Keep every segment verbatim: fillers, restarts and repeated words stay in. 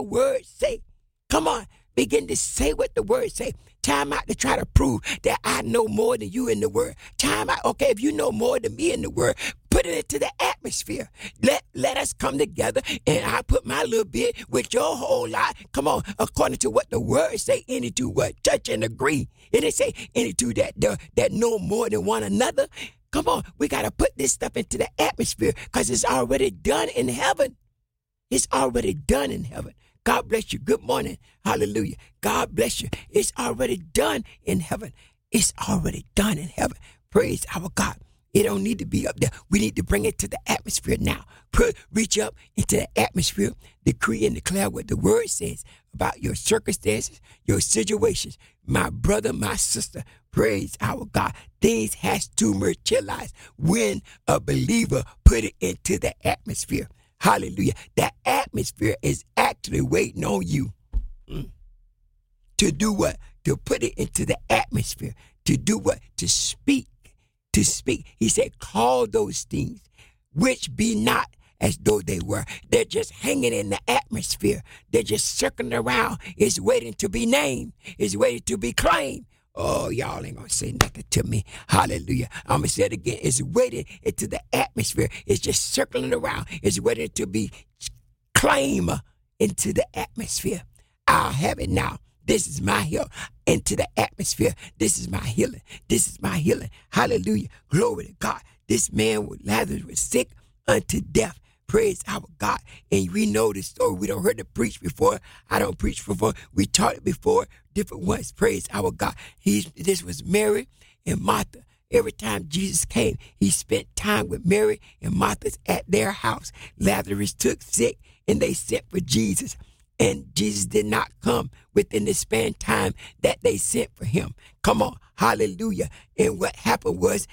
the word say. Come on, begin to say what the word say. Time out to try to prove that I know more than you in the word. Time out. Okay, if you know more than me in the word, put it into the atmosphere. Let let us come together, and I put my little bit with your whole lot. Come on, according to what the word say, any two what touch and agree. It didn't say any two that the, that know more than one another. Come on, we got to put this stuff into the atmosphere because it's already done in heaven. It's already done in heaven. God bless you. Good morning. Hallelujah. God bless you. It's already done in heaven. It's already done in heaven. Praise our God. It don't need to be up there. We need to bring it to the atmosphere now. Put, reach up into the atmosphere, decree and declare what the word says about your circumstances, your situations. My brother, my sister, praise our God. Things has to materialize when a believer put it into the atmosphere. Hallelujah. That atmosphere is actually waiting on you mm. to do what? To put it into the atmosphere. To do what? To speak. To speak. He said, call those things which be not as though they were. They're just hanging in the atmosphere. They're just circling around. It's waiting to be named. It's waiting to be claimed. Oh, y'all ain't gonna say nothing to me. Hallelujah. I'm gonna say it again. It's waiting into the atmosphere. It's just circling around. It's waiting to be claimed into the atmosphere. I'll have it now. This is my health into the atmosphere. This is my healing. This is my healing. Hallelujah. Glory to God. This man with Lazarus was sick unto death. Praise our God. And we know this story. We don't heard it preach before. I don't preach before. We taught it before. Different ones. Praise our God. He's, this was Mary and Martha. Every time Jesus came, he spent time with Mary and Martha at their house. Lazarus took sick and they sent for Jesus. And Jesus did not come within the span time that they sent for him. Come on. Hallelujah. And what happened was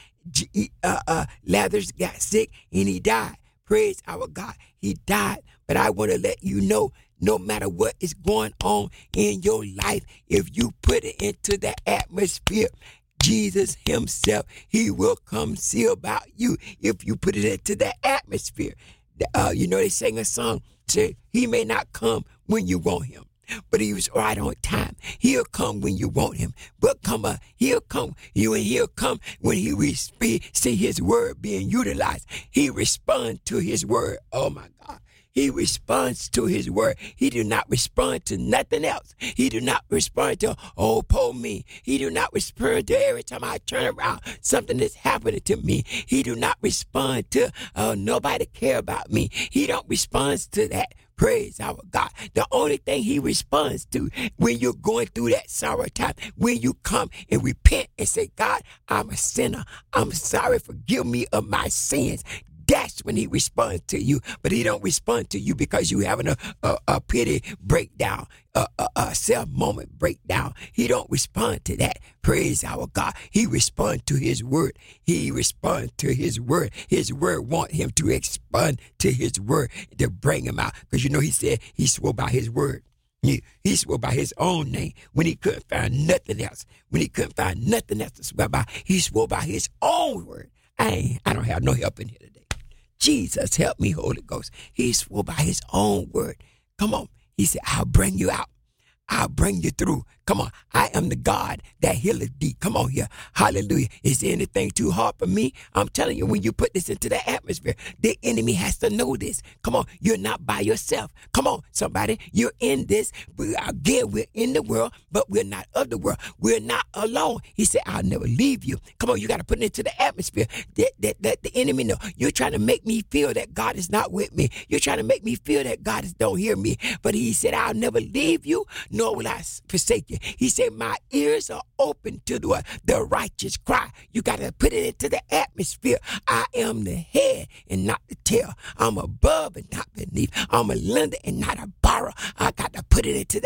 uh, uh, Lazarus got sick and he died. Praise our God. He died. But I want to let you know, no matter what is going on in your life, if you put it into the atmosphere, Jesus himself, he will come see about you if you put it into the atmosphere. Uh, you know, they sang a song, say, he may not come when you want him, but he was right on time. He'll come when you want him, but come on, he'll come. You and he'll come when he re- see his word being utilized. He responds to his word. Oh my God. He responds to his word. He do not respond to nothing else. He do not respond to, oh, poor me. He do not respond to every time I turn around, something is happening to me. He do not respond to, oh, nobody care about me. He don't respond to that. Praise our God. The only thing he responds to when you're going through that sorrow time, when you come and repent and say, God, I'm a sinner. I'm sorry. Forgive me of my sins. That's when he responds to you, but he don't respond to you because you having a, a, a pity breakdown, a, a, a self moment breakdown. He don't respond to that. Praise our God. He responds to his word. He responds to his word. His word want him to respond to his word to bring him out. Because you know, he said he swore by his word. He, he swore by his own name when he couldn't find nothing else. When he couldn't find nothing else to swear by, he swore by his own word. I ain't, I don't have no help in here today. Jesus, help me, Holy Ghost. He swore by his own word. Come on. He said, I'll bring you out. I'll bring you through. Come on. I am the God that healeth thee. Come on here. Hallelujah. Is there anything too hard for me? I'm telling you, when you put this into the atmosphere, the enemy has to know this. Come on. You're not by yourself. Come on, somebody. You're in this. Again, we're in the world, but we're not of the world. We're not alone. He said, I'll never leave you. Come on. You got to put it into the atmosphere that, that, that the enemy know. You're trying to make me feel that God is not with me. You're trying to make me feel that God is, don't hear me. But he said, I'll never leave you, nor will I forsake you. He said, my ears are open to the, the righteous cry. You got to put it into the atmosphere. I am the head and not the tail. I'm above and not beneath. I'm a lender and not a borrower. I got to put it into the atmosphere.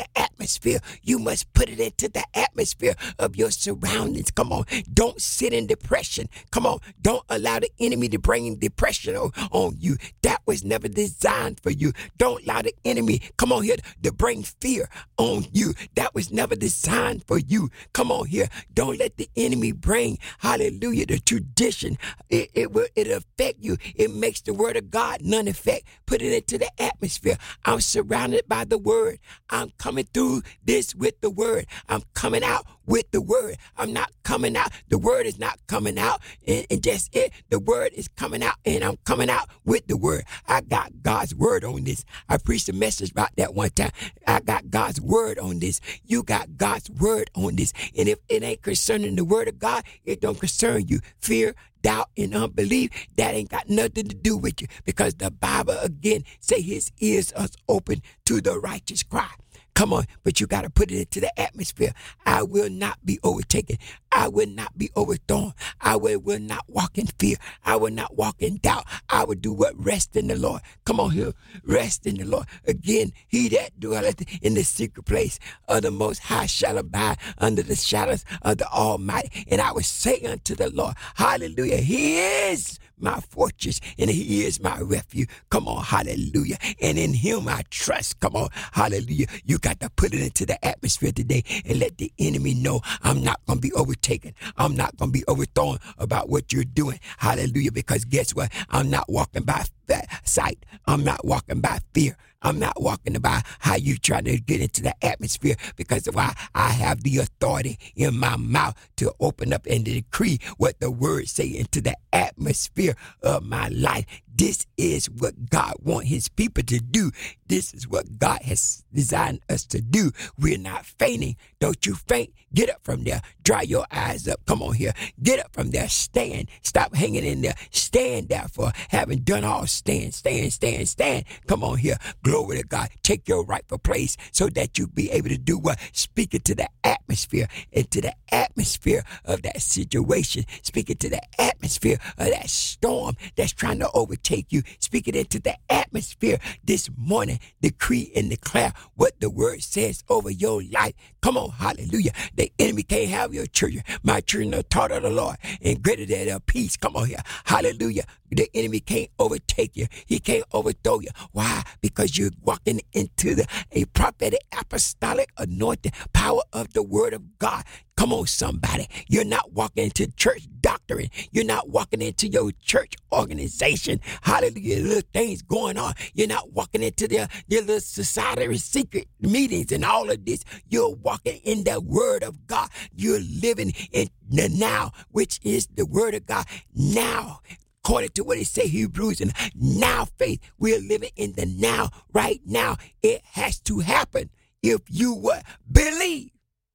atmosphere. You must put it into the atmosphere of your surroundings. Come on. Don't sit in depression. Come on. Don't allow the enemy to bring depression on, on you. That was never designed for you. Don't allow the enemy, come on here, to bring fear on you. That was never designed for you. Come on here. Don't let the enemy bring, hallelujah, the tradition. It, it will it affect you. It makes the word of God none effect. Put it into the atmosphere. I'm surrounded by the word. I'm coming through this with the word. I'm coming out with the word. I'm not coming out. The word is not coming out and, and just it. The word is coming out and I'm coming out with the word. I got God's word on this. I preached a message about that one time. I got God's word on this. You got God's word on this. And if it ain't concerning the word of God, it don't concern you. Fear, doubt, and unbelief, that ain't got nothing to do with you, because the Bible again say his ears are open to the righteous cry. Come on, but you got to put it into the atmosphere. I will not be overtaken. I will not be overthrown. I will, will not walk in fear. I will not walk in doubt. I will do what? Rest in the Lord. Come on here. Rest in the Lord. Again, he that dwelleth in the secret place of the Most High shall abide under the shadows of the Almighty. And I will say unto the Lord, hallelujah, he is my fortress and he is my refuge. Come on, hallelujah. And in him I trust. Come on, hallelujah. You got to put it into the atmosphere today and let the enemy know I'm not going to be overtaken. I'm not going to be overthrown about what you're doing. Hallelujah. Because guess what? I'm not walking by sight. I'm not walking by fear. I'm not walking by how you trying to get into the atmosphere, because of why I have the authority in my mouth to open up and to decree what the word say into the atmosphere of my life. This is what God wants his people to do. This is what God has designed us to do. We're not fainting. Don't you faint. Get up from there. Dry your eyes up. Come on here. Get up from there. Stand. Stop hanging in there. Stand there for having done all. Stand, stand, stand, stand. Come on here. Glory to God. Take your rightful place so that you be able to do what? Speak it to the atmosphere, into the atmosphere of that situation. Speak it to the atmosphere of that storm that's trying to overtake you. Speak it into the atmosphere this morning. Decree and declare what the word says over your life. Come on, hallelujah. The enemy can't have your children. My children are taught of the Lord and greater than their peace. Come on here. Hallelujah. The enemy can't overtake you. He can't overthrow you. Why? Because you're walking into the a prophetic, apostolic, anointed power of the word of God. Come on, somebody. You're not walking into church doctrine. You're not walking into your church organization. Hallelujah. Little things going on. You're not walking into their, their little society secret meetings and all of this. You're walking in the word of God. You're living in the now, which is the word of God now. According to what it say, Hebrews, and now faith, we're living in the now, right now. It has to happen if you what? Believe.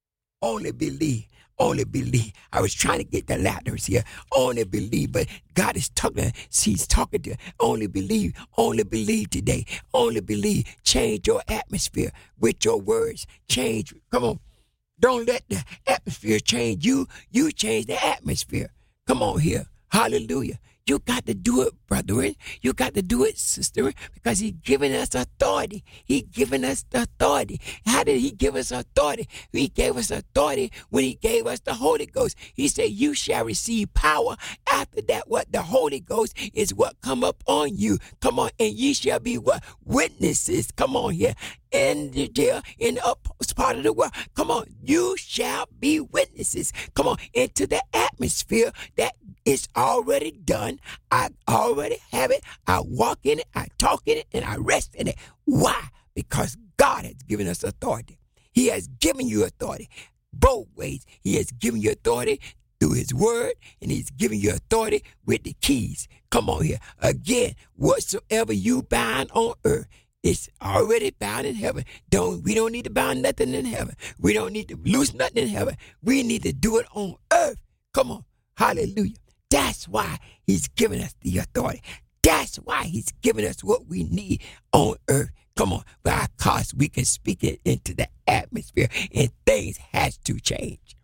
Only believe. Only believe. I was trying to get the letters here. Only believe, but God is talking. He's talking to you. Only believe. Only believe today. Only believe. Change your atmosphere with your words. Change. Come on. Don't let the atmosphere change you. You change the atmosphere. Come on here. Hallelujah. You got to do it, brethren. You got to do it, sister, because he's given us authority. He given us the authority. How did he give us authority? He gave us authority when he gave us the Holy Ghost. He said, you shall receive power. After that, what? The Holy Ghost is what come up on you. Come on, and ye shall be what? Witnesses. Come on here. In the jail, in the uppermost part of the world. Come on, you shall be witnesses. Come on, into the atmosphere that is already done. I already have it. I walk in it, I talk in it, and I rest in it. Why? Because God has given us authority. He has given you authority both ways. He has given you authority through his word, and he's giving you authority with the keys. Come on here. Again, whatsoever you bind on earth, it's already bound in heaven. Don't we don't need to bind nothing in heaven. We don't need to loose nothing in heaven. We need to do it on earth. Come on. Hallelujah. That's why he's giving us the authority. That's why he's giving us what we need on earth. Come on. Because we can speak it into the atmosphere, and things has to change.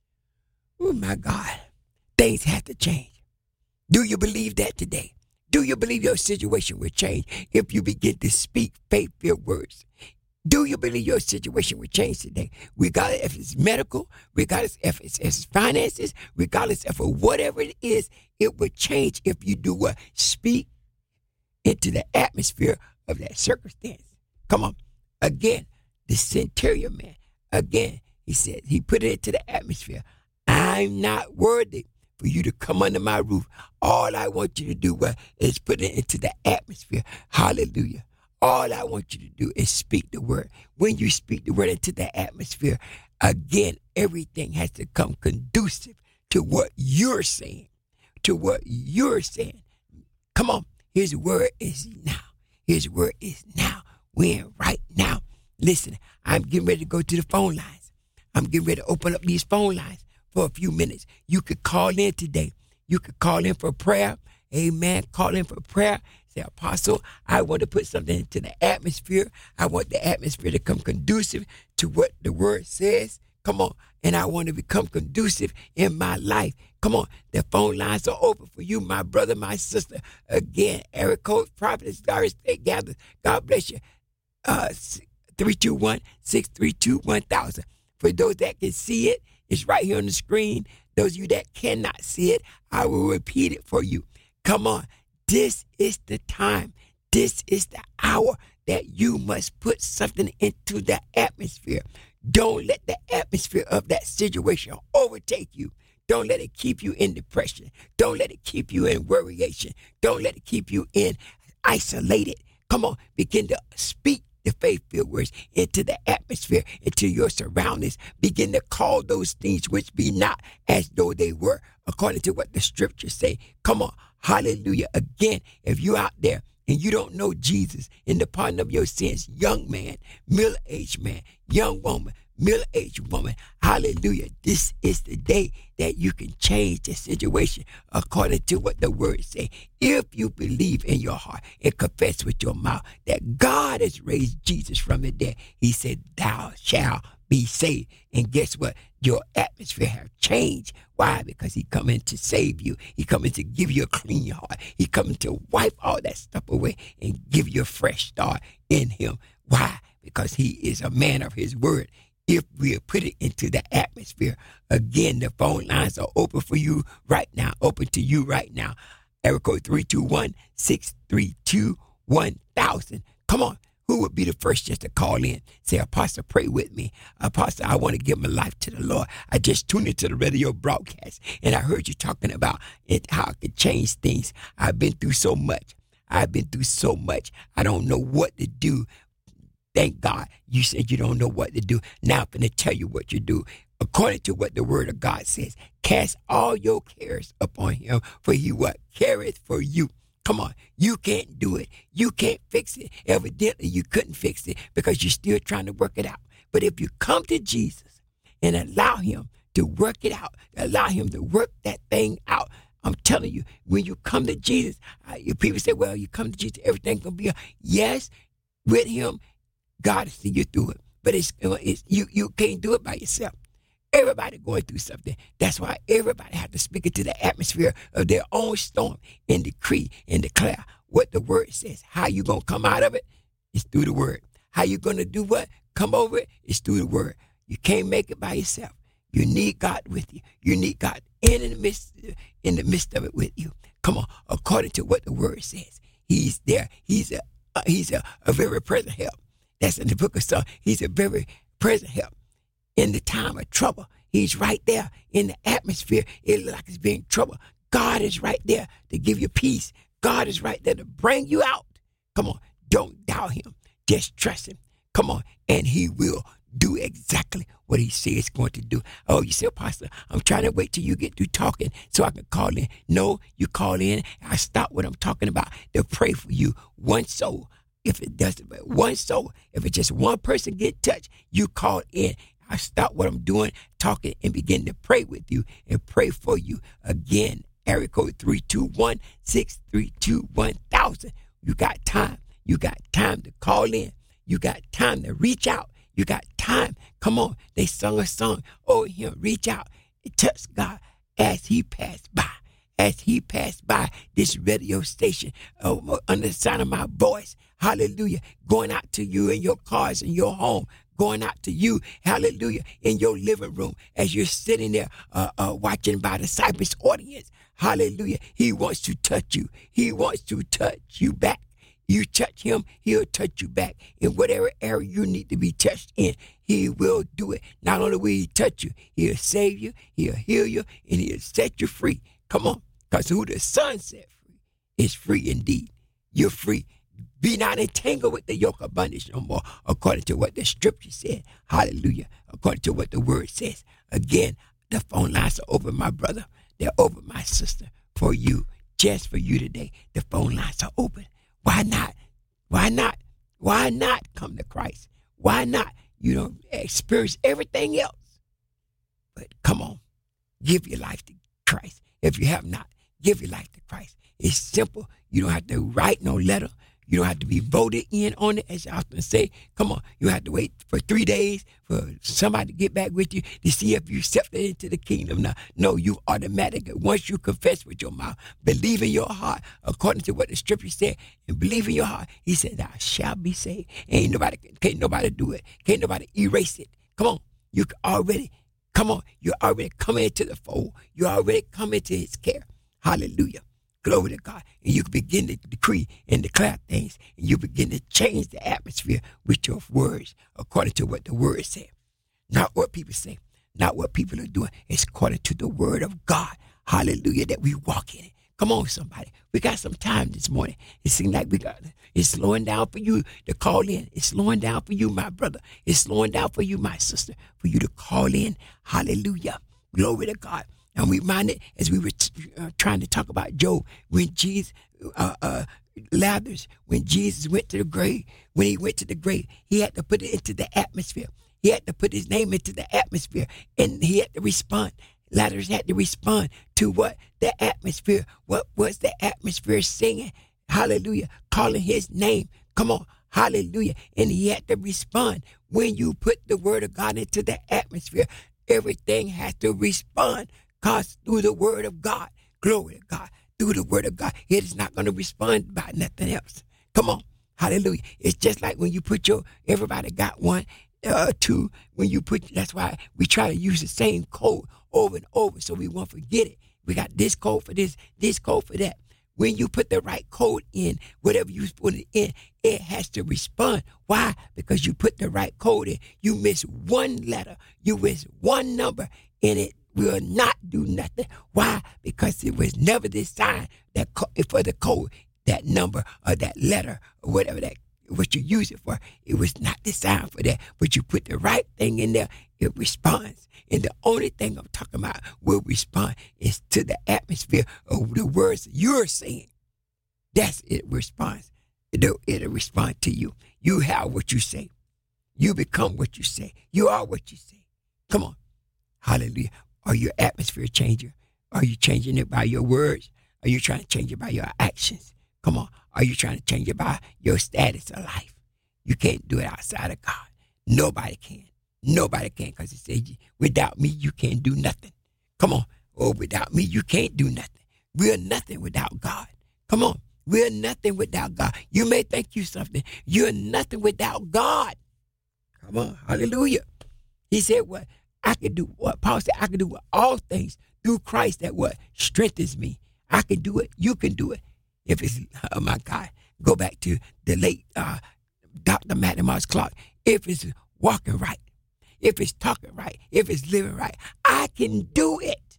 Oh, my God. Things have to change. Do you believe that today? Do you believe your situation will change if you begin to speak faith-filled words Do you believe your situation will change today? Regardless if it's medical, regardless if it's, if it's finances, regardless if it's whatever it is, it will change if you do what? Speak into the atmosphere of that circumstance. Come on. Again, the centurion man, again, he said, he put it into the atmosphere. I'm not worthy for you to come under my roof. All I want you to do what, is put it into the atmosphere. Hallelujah. All I want you to do is speak the word. When you speak the word into the atmosphere, again, everything has to come conducive to what you're saying, to what you're saying. Come on. His word is now. His word is now. We're in right now. Listen, I'm getting ready to go to the phone lines. I'm getting ready to open up these phone lines for a few minutes. You could call in today. You could call in for prayer. Amen. Call in for prayer. Say, Apostle, I want to put something into the atmosphere. I want the atmosphere to come conducive to what the word says. Come on. And I want to become conducive in my life. Come on. The phone lines are open for you, my brother, my sister. Again, Eric Coach, Prophetess, Doris State Gather. God bless you. Uh, three two one, six three two, one thousand. For those that can see it, it's right here on the screen. Those of you that cannot see it, I will repeat it for you. Come on. This is the time. This is the hour that you must put something into the atmosphere. Don't let the atmosphere of that situation overtake you. Don't let it keep you in depression. Don't let it keep you in worryation. Don't let it keep you in isolated. Come on, begin to speak the faith-filled words into the atmosphere, into your surroundings. Begin to call those things which be not as though they were, according to what the scriptures say. Come on, hallelujah. Again, if you're out there and you don't know Jesus in the pardon of your sins, young man, middle-aged man, young woman, middle-aged woman, hallelujah, this is the day that you can change the situation according to what the word say. If you believe in your heart and confess with your mouth that God has raised Jesus from the dead, he said, thou shalt be saved. And guess what? Your atmosphere have changed. Why? Because he coming to save you. He coming to give you a clean heart. He coming to wipe all that stuff away and give you a fresh start in him. Why? Because he is a man of his word. If we put it into the atmosphere, again, the phone lines are open for you right now, open to you right now. Area code three two one, six three two, one thousand. Come on. Who would be the first just to call in? Say, Apostle, pray with me. Apostle, I want to give my life to the Lord. I just tuned into the radio broadcast, and I heard you talking about it, how it could change things. I've been through so much. I've been through so much. I don't know what to do. Thank God you said you don't know what to do. Now I'm going to tell you what you do. According to what the word of God says, cast all your cares upon him, for he what? Careth for you. Come on. You can't do it. You can't fix it. Evidently, you couldn't fix it because you're still trying to work it out. But if you come to Jesus and allow him to work it out, allow him to work that thing out, I'm telling you, when you come to Jesus, uh, people say, well, you come to Jesus, everything's going to be, yes, with him, God will see you through it. But it's, it's you you can't do it by yourself. Everybody going through something. That's why everybody has to speak into the atmosphere of their own storm and decree and declare what the word says. How you going to come out of it? It's through the word. How you going to do what? Come over it? It's through the word. You can't make it by yourself. You need God with you. You need God in the midst, in the midst of it with you. Come on. According to what the word says, he's there. He's a, uh, he's a, a very present help. That's in the book of Psalms. He's a very present help in the time of trouble. He's right there in the atmosphere. It looks like it's being trouble. God is right there to give you peace. God is right there to bring you out. Come on. Don't doubt him. Just trust him. Come on. And he will do exactly what he says he's going to do. Oh, you say, Apostle, I'm trying to wait till you get through talking so I can call in. No, you call in. I stop what I'm talking about to pray for you. One soul. If it doesn't, one soul, if it's just one person get touched, you call in. I stop what I'm doing, talking, and begin to pray with you and pray for you. Again, area code three two one, six three two, one thousand. You got time. You got time to call in. You got time to reach out. You got time. Come on. They sung a song over him. Reach out and touch God as he passed by. As he passed by this radio station uh, under the sound of my voice. hallelujah, going out to you in your cars, in your home, going out to you, hallelujah, in your living room as you're sitting there uh, uh, watching by the Cypress audience. Hallelujah. He wants to touch you. He wants to touch you back. You touch him, he'll touch you back. In whatever area you need to be touched in, he will do it. Not only will he touch you, he'll save you, he'll heal you, and he'll set you free. Come on, because who the Son set free is free indeed. You're free. Be not entangled with the yoke of bondage no more, according to what the scripture said. Hallelujah. According to what the word says. Again, the phone lines are open, my brother. They're open, my sister, for you. Just for you today. The phone lines are open. Why not? Why not? Why not come to Christ? Why not? You don't experience everything else. But come on. Give your life to Christ. If you have not, give your life to Christ. It's simple. You don't have to write no letter. You don't have to be voted in on it, as I often say. Come on, you have to wait for three days for somebody to get back with you to see if you accepted into the kingdom. Now, no, you automatically, once you confess with your mouth, believe in your heart, according to what the scripture said, and believe in your heart, he said, thou shalt be saved. Ain't nobody, can't nobody do it. Can't nobody erase it. Come on, you already, come on, you're already coming into the fold. You're already coming into his care. Hallelujah. Glory to God. And you can begin to decree and declare things. And you begin to change the atmosphere with your words according to what the word said. Not what people say. Not what people are doing. It's according to the word of God. Hallelujah. That we walk in it. Come on, somebody. We got some time this morning. It seems like we got it's slowing down for you to call in. It's slowing down for you, my brother. It's slowing down for you, my sister, for you to call in. Hallelujah. Glory to God. And we reminded, as we were t- uh, trying to talk about Job, when Jesus, uh, uh, Lazarus, when Jesus went to the grave, when he went to the grave, he had to put it into the atmosphere. He had to put his name into the atmosphere, and he had to respond. Lazarus had to respond to what? The atmosphere. What was the atmosphere singing? Hallelujah. Calling his name. Come on. Hallelujah. And he had to respond. When you put the word of God into the atmosphere, everything has to respond. Because through the word of God, glory to God, through the word of God, it is not going to respond by nothing else. Come on. Hallelujah. It's just like when you put your, everybody got one, uh, two, when you put, that's why we try to use the same code over and over so we won't forget it. We got this code for this, this code for that. When you put the right code in, whatever you put it in, it has to respond. Why? Because you put the right code in. You miss one letter, you miss one number, and it will not do nothing. Why? Because it was never designed that co- for the code, that number or that letter or whatever that what you use it for. It was not designed for that. But you put the right thing in there, it responds. And the only thing I'm talking about will respond is to the atmosphere of the words you're saying. That's it responds. It'll, it'll respond to you. You have what you say. You become what you say. You are what you say. Come on. Hallelujah. Are you an atmosphere changer? Are you changing it by your words? Are you trying to change it by your actions? Come on. Are you trying to change it by your status of life? You can't do it outside of God. Nobody can. Nobody can, because it says, without me, you can't do nothing. Come on. Oh, without me, you can't do nothing. We're nothing without God. Come on. We're nothing without God. You may think you something. You're nothing without God. Come on. Hallelujah. He said what? I can do what? Paul said, I can do all things through Christ that what? Strengthens me. I can do it. You can do it. If it's, oh my God, go back to the late uh, Doctor Matthew Mars Clark. If it's walking right, if it's talking right, if it's living right, I can do it.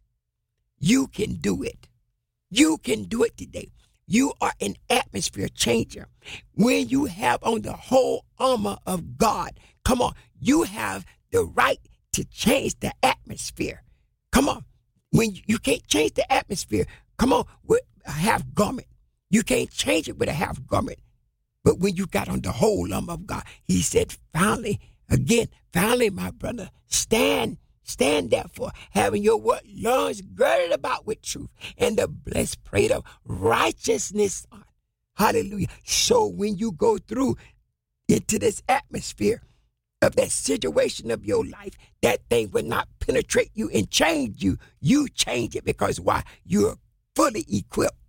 You can do it. You can do it today. You are an atmosphere changer. When you have on the whole armor of God, come on, you have the right to change the atmosphere. Come on. When you, you can't change the atmosphere, come on, with a half garment. You can't change it with a half garment. But when you got on the whole armor of God, he said, finally, again, finally, my brother, stand, stand therefore, having your what? Loins girded about with truth and the blessed plate of righteousness on. Hallelujah. So when you go through into this atmosphere of that situation of your life, that thing will not penetrate you and change you. You change it because why? You're fully equipped.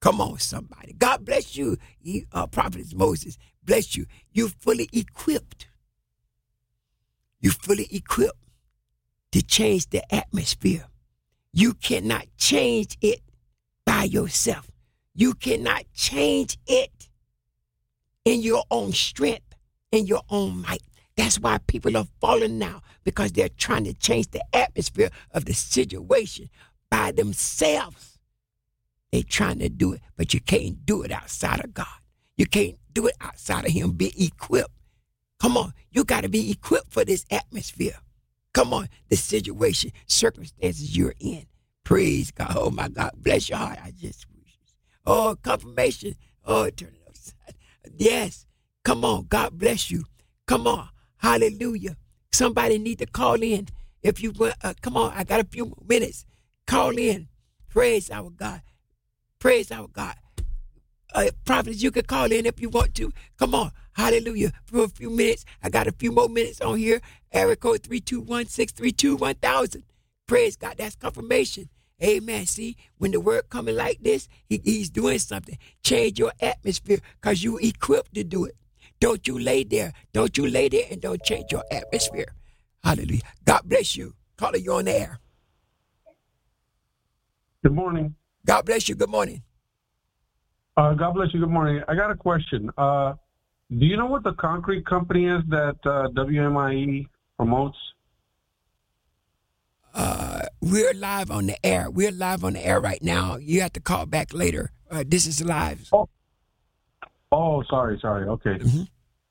Come on, somebody. God bless you, uh, Prophet Moses. Bless you. You're fully equipped. You're fully equipped to change the atmosphere. You cannot change it by yourself. You cannot change it in your own strength, in your own might. That's why people are falling now, because they're trying to change the atmosphere of the situation by themselves. They're trying to do it, but you can't do it outside of God. You can't do it outside of him. Be equipped. Come on, you got to be equipped for this atmosphere. Come on, the situation, circumstances you're in. Praise God. Oh, my God. Bless your heart. I just wish. Oh, confirmation. Oh, turn it upside. Yes. Come on. God bless you. Come on. Hallelujah. Somebody need to call in. If you want, uh, come on. I got a few more minutes. Call in. Praise our God. Praise our God. Uh, prophets, you can call in if you want to. Come on. Hallelujah. For a few minutes. I got a few more minutes on here. Area code three two one, six three two, one thousand. Praise God. That's confirmation. Amen. See, when the word coming like this, he, he's doing something. Change your atmosphere because you equipped to do it. Don't you lay there. Don't you lay there and don't change your atmosphere. Hallelujah. God bless you. Caller, you on the air. Good morning. God bless you. Good morning. Uh, God bless you. Good morning. I got a question. Uh, do you know what the concrete company is that uh, W M I E promotes? Uh, we're live on the air. We're live on the air right now. You have to call back later. Uh, this is live. Oh, oh sorry, sorry. Okay. Mm-hmm.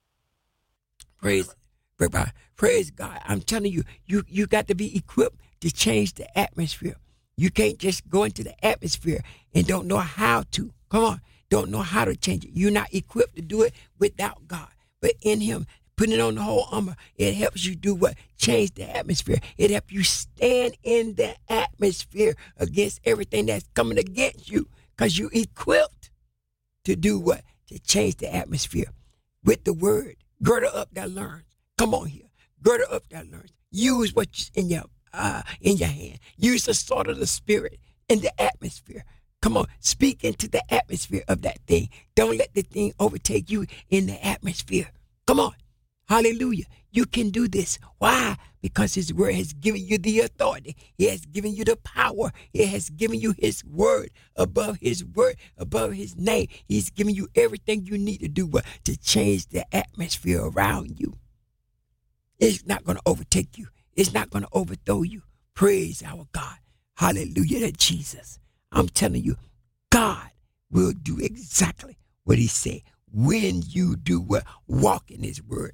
Praise, praise, praise God. I'm telling you, you, you got to be equipped to change the atmosphere. You can't just go into the atmosphere and don't know how to. Come on. Don't know how to change it. You're not equipped to do it without God. But in him, putting on the whole armor, it helps you do what? Change the atmosphere. It helps you stand in the atmosphere against everything that's coming against you, because you're equipped to do what? To change the atmosphere with the word. Gird up that learns. Come on here. Gird up that learns. Use what's in your uh, in your hand. Use the sword of the spirit in the atmosphere. Come on, speak into the atmosphere of that thing. Don't let the thing overtake you in the atmosphere. Come on. Hallelujah. You can do this. Why? Because his word has given you the authority. He has given you the power. He has given you his word above his word, above his name. He's given you everything you need to do what? To change the atmosphere around you. It's not going to overtake you. It's not going to overthrow you. Praise our God. Hallelujah to Jesus. I'm telling you, God will do exactly what he said when you do what? Walk in his word.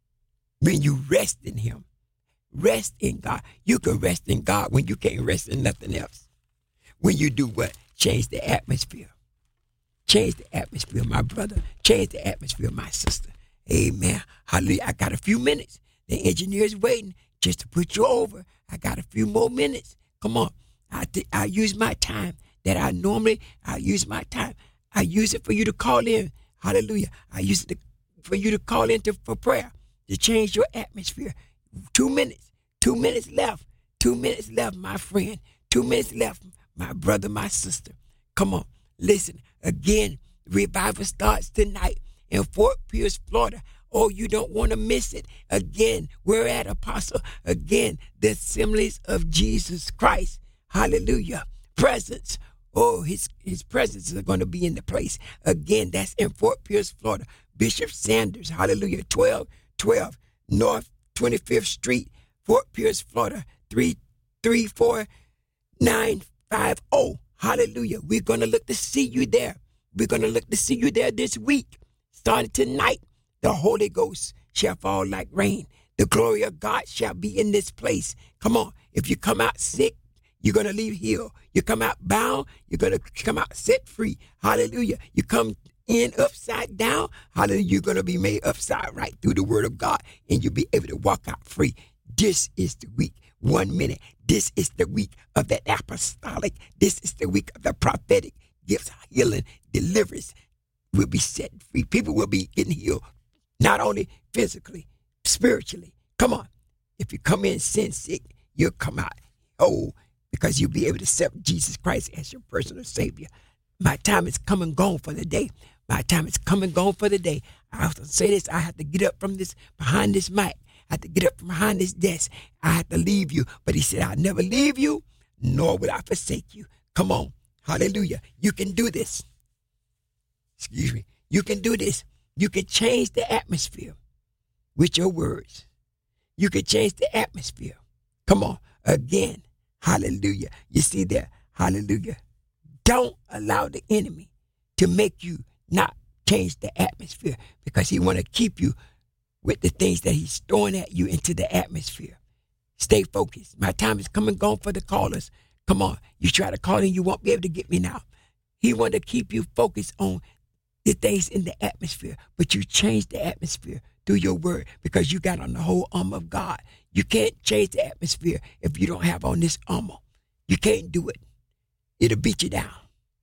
When you rest in him. Rest in God. You can rest in God when you can't rest in nothing else. When you do what? Change the atmosphere. Change the atmosphere, my brother. Change the atmosphere, my sister. Amen. Hallelujah. I got a few minutes. The engineer's waiting just to put you over. I got a few more minutes. Come on. I th- I use my time that I normally, I use my time. I use it for you to call in. Hallelujah. I use it to, for you to call in to, for prayer, to change your atmosphere. Two minutes. Two minutes left. Two minutes left, my friend. Two minutes left, my brother, my sister. Come on. Listen. Again, revival starts tonight in Fort Pierce, Florida. Oh, you don't want to miss it. Again, we're at Apostle. Again, the Assemblies of Jesus Christ. Hallelujah. Presence. Oh, his his presence is going to be in the place. Again, that's in Fort Pierce, Florida. Bishop Sanders. Hallelujah. twelve twelve North twenty-fifth Street, Fort Pierce, Florida. three three four nine five zero. Hallelujah. We're going to look to see you there. We're going to look to see you there this week. Starting tonight, the Holy Ghost shall fall like rain. The glory of God shall be in this place. Come on. If you come out sick, you're going to leave healed. You come out bound, you're going to come out set free. Hallelujah. You come in upside down, hallelujah, you're going to be made upside right through the word of God, and you'll be able to walk out free. This is the week. One minute. This is the week of the apostolic. This is the week of the prophetic gifts, healing, deliverance. Will be set free. People will be getting healed, not only physically, spiritually. Come on. If you come in sin sick, you'll come out whole, because you'll be able to accept Jesus Christ as your personal Savior. My time is come and gone for the day. My time is come and gone for the day. I have to say this. I have to get up from this, behind this mic. I have to get up from behind this desk. I have to leave you. But he said, I'll never leave you, nor will I forsake you. Come on. Hallelujah. You can do this. Excuse me. You can do this. You can change the atmosphere with your words. You can change the atmosphere. Come on. Again. Hallelujah. You see there. Hallelujah. Don't allow the enemy to make you not change the atmosphere, because he want to keep you with the things that he's throwing at you into the atmosphere. Stay focused. My time is come and gone for the callers. Come on. You try to call in, you won't be able to get me now. He want to keep you focused on the things in the atmosphere, but you change the atmosphere through your word, because you got on the whole armor of God. You can't change the atmosphere if you don't have on this armor. You can't do it. It'll beat you down.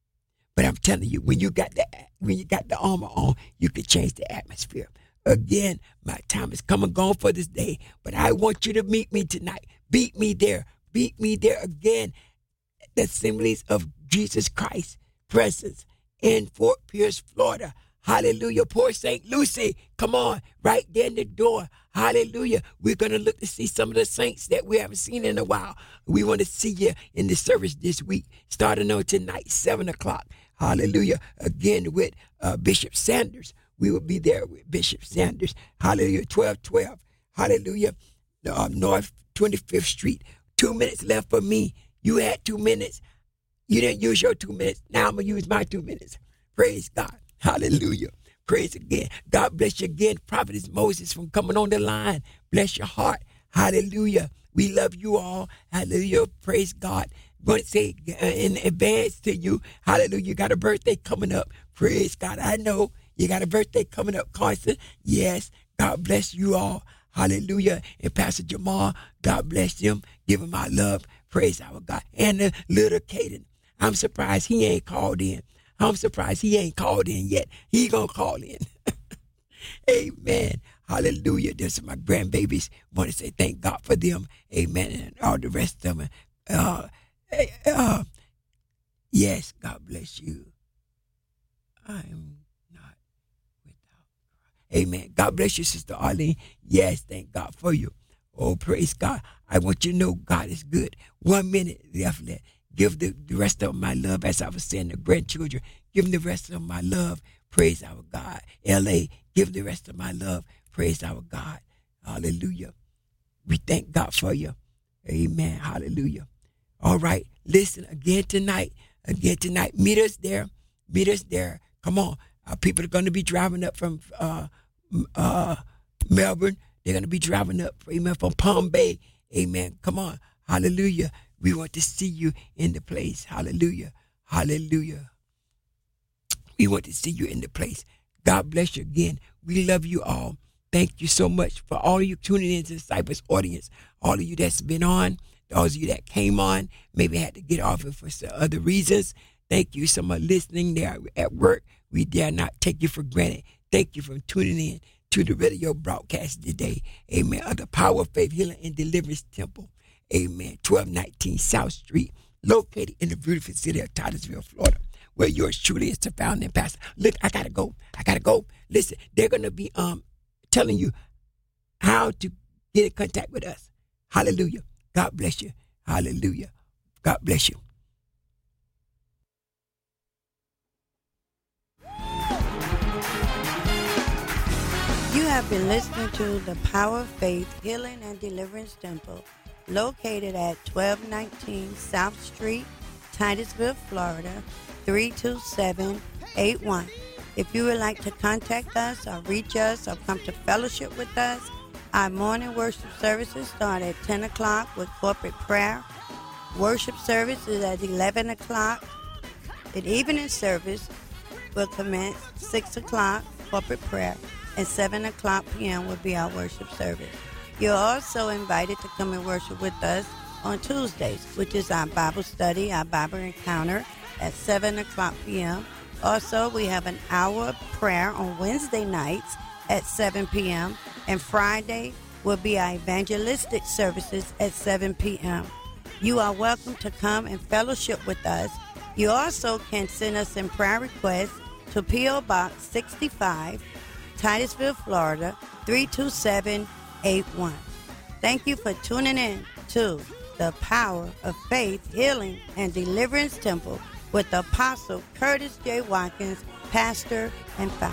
But I'm telling you, when you got the when you got the armor on, you can change the atmosphere. Again, my time is come and gone for this day, but I want you to meet me tonight. Beat me there. Beat me there again. The Assemblies of Jesus Christ presence in Fort Pierce, Florida. Hallelujah. Port Saint Lucie. Come on. Right there in the door. Hallelujah. We're going to look to see some of the saints that we haven't seen in a while. We want to see you in the service this week, starting on tonight, seven o'clock. Hallelujah. Again with uh, Bishop Sanders. We will be there with Bishop Sanders. Hallelujah. twelve twelve. Hallelujah. Uh, North twenty-fifth Street. Two minutes left for me. You had two minutes. You didn't use your two minutes. Now I'm going to use my two minutes. Praise God. Hallelujah. Praise again. God bless you again. Prophetess Moses from coming on the line. Bless your heart. Hallelujah. We love you all. Hallelujah. Praise God. Want to say uh, in advance to you, hallelujah, you got a birthday coming up. Praise God. I know you got a birthday coming up, Carson. Yes. God bless you all. Hallelujah. And Pastor Jamal, God bless him. Give him my love. Praise our God. And the little Caden. I'm surprised he ain't called in. I'm surprised he ain't called in yet. He gonna call in. Amen. Hallelujah. There's my grandbabies. Want to say thank God for them. Amen. And all the rest of them. Uh, uh, yes, God bless you. I'm not without. Amen. God bless you, Sister Arlene. Yes, thank God for you. Oh, praise God. I want you to know God is good. One minute left. Give the, the rest of my love, as I was saying, the grandchildren. Give them the rest of my love. Praise our God. L A, give the rest of my love. Praise our God. Hallelujah. We thank God for you. Amen. Hallelujah. All right. Listen, again tonight. Again tonight. Meet us there. Meet us there. Come on. Our people are going to be driving up from uh, uh, Melbourne. They're going to be driving up, amen, from Palm Bay. Amen. Come on. Hallelujah. We want to see you in the place. Hallelujah. Hallelujah. We want to see you in the place. God bless you again. We love you all. Thank you so much for all of you tuning into the Cypress audience. All of you that's been on, those of you that came on, maybe had to get off it for some other reasons. Thank you so much listening there at work. We dare not take you for granted. Thank you for tuning in to the radio broadcast today. Amen. Of the Power of Faith Healing and Deliverance Temple. Amen. twelve nineteen South Street, located in the beautiful city of Titusville, Florida, where yours truly is the founding pastor. Look, I gotta go. I gotta go. Listen, they're gonna be um telling you how to get in contact with us. Hallelujah. God bless you. Hallelujah. God bless you. You have been listening to the Power of Faith Healing and Deliverance Temple, located at twelve nineteen South Street, Titusville, Florida, three two seven eight one. If you would like to contact us or reach us or come to fellowship with us, our morning worship services start at ten o'clock with corporate prayer. Worship service is at eleven o'clock. The evening service will commence six o'clock, corporate prayer, and seven o'clock p.m. will be our worship service. You're also invited to come and worship with us on Tuesdays, which is our Bible study, our Bible encounter at seven o'clock p.m. Also, we have an hour of prayer on Wednesday nights at seven p.m. and Friday will be our evangelistic services at seven p.m. You are welcome to come and fellowship with us You also can send us in prayer requests to P O. Box sixty-five, Titusville, Florida, three two seven eight one. Thank you for tuning in to the Power of Faith, Healing, and Deliverance Temple with Apostle Curtis J. Watkins, pastor and founder.